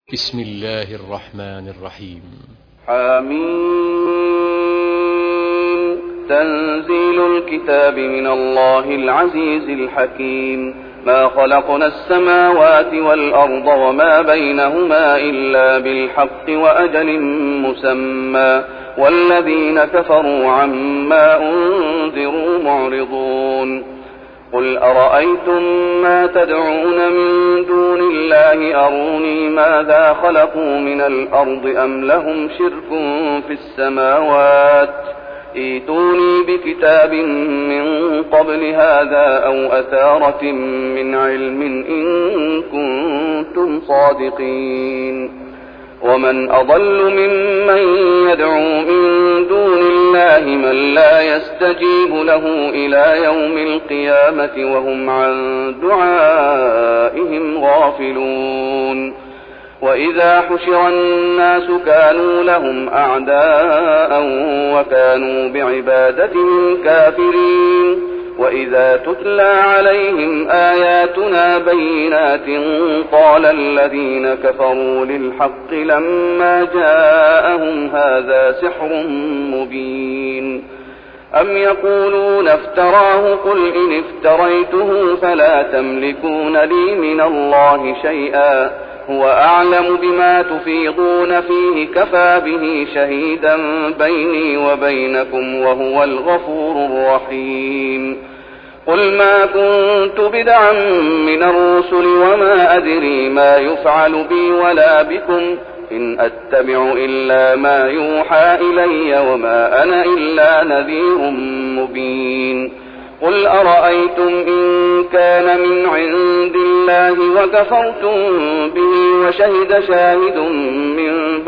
بسم الله الرحمن الرحيم. حميم. تنزيل الكتاب من الله العزيز الحكيم. ما خلقنا السماوات والأرض وما بينهما إلا بالحق وأجل مسمى والذين كفروا عما أنذروا معرضون. قل أرأيتم ما تدعون من دون الله أروني ماذا خلقوا من الأرض أم لهم شرك في السماوات ائتوني بكتاب من قبل هذا أو أثارة من علم إن كنتم صادقين. ومن أضل ممن يدعو من دون الله من لا يستجيب له إلى يوم القيامة وهم عن دعائهم غافلون. وإذا حشر الناس كانوا لهم أعداء وكانوا بعبادتهم كافرين. وإذا تتلى عليهم آياتنا بينات قال الذين كفروا للحق لما جاءهم هذا سحر مبين. أم يقولون افتراه قل إن افتريته فلا تملكون لي من الله شيئا هو أعلم بما تفيضون فيه كفى به شهيدا بيني وبينكم وهو الغفور الرحيم. قل ما كنت بدعا من الرسل وما أدري ما يفعل بي ولا بكم إن أتبع إلا ما يوحى إلي وما أنا إلا نذير مبين. قل أرأيتم إن كان من عند الله وكفرتم به وشهد شاهد من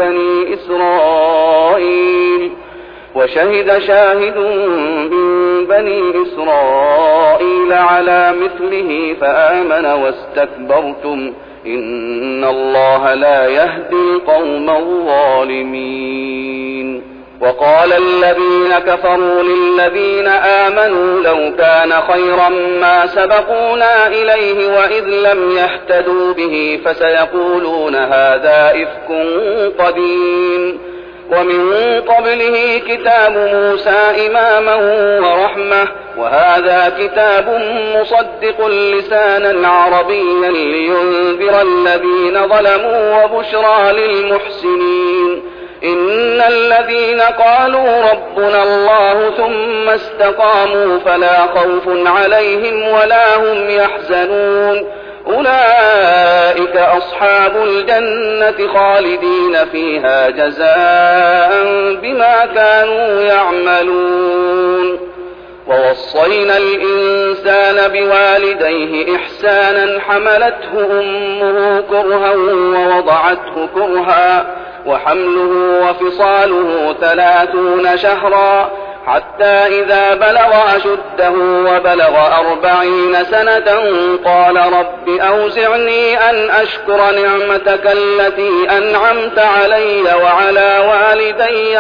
بني إسرائيل على مثله فآمن واستكبرتم إن الله لا يهدي القوم الظالمين. وقال الذين كفروا للذين آمنوا لو كان خيرا ما سبقونا إليه وإذ لم يهتدوا به فسيقولون هذا إفك قديم. ومن قبله كتاب موسى إماما ورحمة وهذا كتاب مصدق لسانا عربيا لينذر الذين ظلموا وبشرى للمحسنين. إن الذين قالوا ربنا الله ثم استقاموا فلا خوف عليهم ولا هم يحزنون أولئك أصحاب الجنة خالدين فيها جزاء بما كانوا يعملون. ووصينا الإنسان بوالديه إحسانا حملته أمه كرها ووضعته كرها وحمله وفصاله 30 شهرا حتى إذا بلغ أشده وبلغ 40 سنة قال رب أوزعني أن أشكر نعمتك التي أنعمت علي وعلى والدي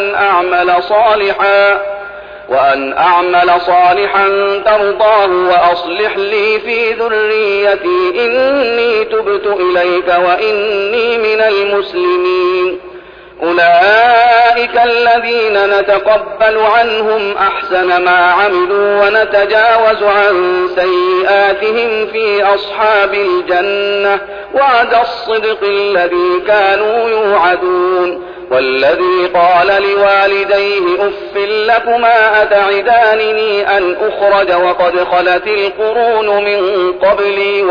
وأن أعمل صالحا ترضاه وأصلح لي في ذريتي إني تبت إليك وإني من المسلمين. أولئك الذين نتقبل عنهم أحسن ما عملوا ونتجاوز عن سيئاتهم في أصحاب الجنة وعد الصدق الذي كانوا يوعدون. والذي قال لوالديه أف لكما أتعدانني أن أخرج وقد خلت القرون من قبلي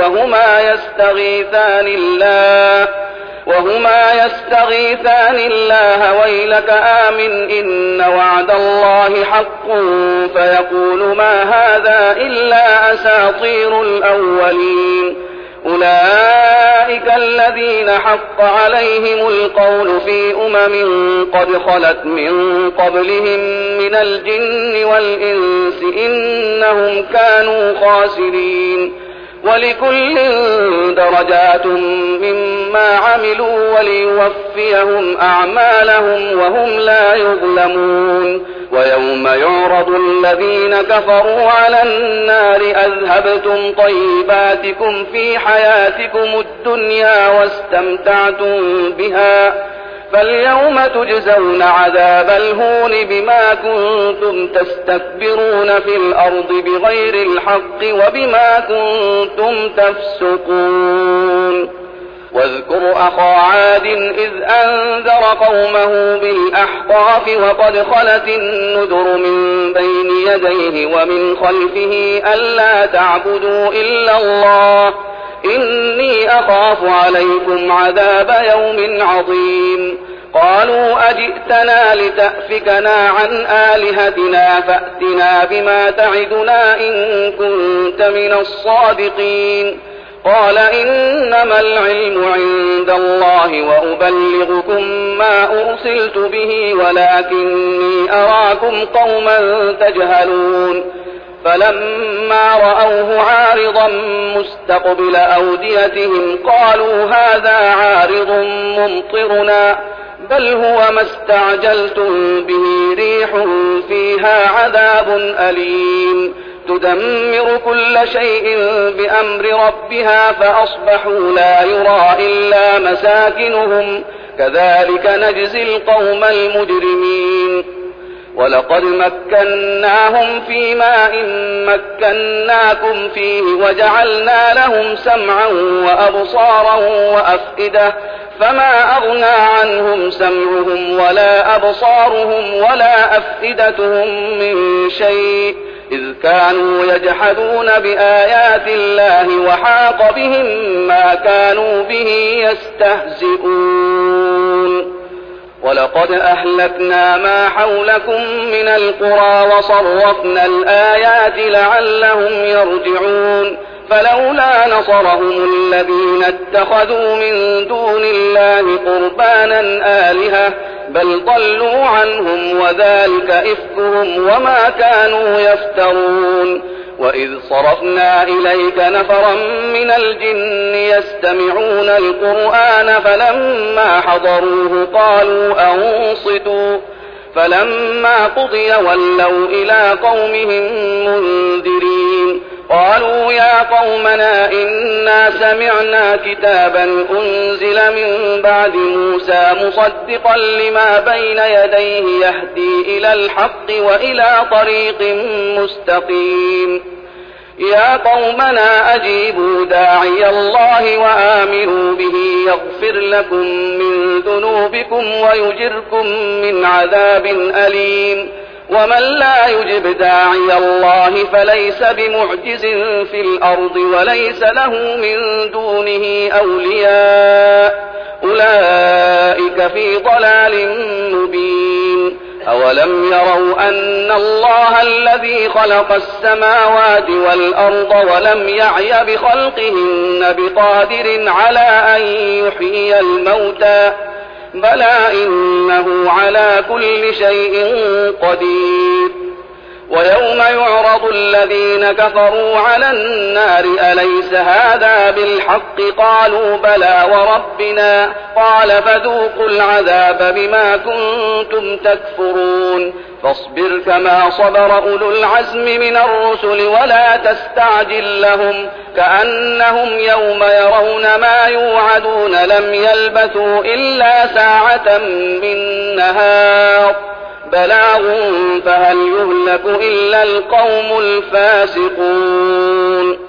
وهما يستغيثان الله ويلك آمن إن وعد الله حق فيقول ما هذا إلا أساطير الأولين. أولئك الذين حق عليهم القول في قد خلت من قبلهم من الجن والإنس إنهم كانوا خاسرين. ولكل درجات مما عملوا وليوفيهم أعمالهم وهم لا يظلمون ويوم يعرض الذين كفروا على النار أذهبتم طيباتكم في حياتكم الدنيا واستمتعتم بها فاليوم تجزون عذاب الهون بما كنتم تستكبرون في الأرض بغير الحق وبما كنتم تفسقون واذكر أخا عاد إذ أنذر قومه بالأحقاف وقد خلت النذر من بين يديه ومن خلفه ألا تعبدوا إلا الله إني أخاف عليكم عذاب يوم عظيم قالوا أجئتنا لتأفكنا عن آلهتنا فأتنا بما تعدنا إن كنت من الصادقين قال إنما العلم عند الله وأبلغكم ما أرسلت به ولكني أراكم قوما تجهلون فلما رأوه عارضا مستقبل أوديتهم قالوا هذا عارض ممطرنا بل هو ما استعجلتم به ريح فيها عذاب أليم تدمر كل شيء بأمر ربها فأصبحوا لا يرى إلا مساكنهم كذلك نجزي القوم المجرمين ولقد مكناهم في ماء مكناكم فيه وجعلنا لهم سمعا وأبصارا وأفئدة فما أغنى عنهم سمعهم ولا أبصارهم ولا أفئدتهم من شيء إذ كانوا يجحدون بآيات الله وحاق بهم ما كانوا به يستهزئون ولقد أهلكنا ما حولكم من القرى وصرفنا الآيات لعلهم يرجعون فلولا نصرهم الذين اتخذوا من دون الله قربانا آلهة بل ضلوا عنهم وذلك إفكهم وما كانوا يفترون وإذ صرفنا إليك نفرا من الجن يستمعون القرآن فلما حضروه قالوا أنصتوا فلما قضي ولوا إلى قومهم منذرين قالوا يا قومنا إنا سمعنا كتابا أنزل من بعد موسى مصدقا لما بين يديه يهدي إلى الحق وإلى طريق مستقيم يا قومنا أجيبوا داعي الله وآمنوا به يغفر لكم من ذنوبكم ويجركم من عذاب أليم ومن لا يجب داعي الله فليس بمعجز في الأرض وليس له من دونه أولياء أولئك في ضلال مبين أولم يروا أن الله الذي خلق السماوات والأرض ولم يعي بخلقهن بقادر على أن يحيي الموتى بلى إنه على كل شيء قدير ويوم يعرض الذين كفروا على النار أليس هذا بالحق قالوا بلى وربنا قال فذوقوا العذاب بما كنتم تكفرون فاصبر كما صبر أولو العزم من الرسل ولا تستعجل لهم كأنهم يوم يرون ما يوعدون لم يلبثوا إلا ساعة من نهار بلاغ فهل يهلك إلا القوم الفاسقون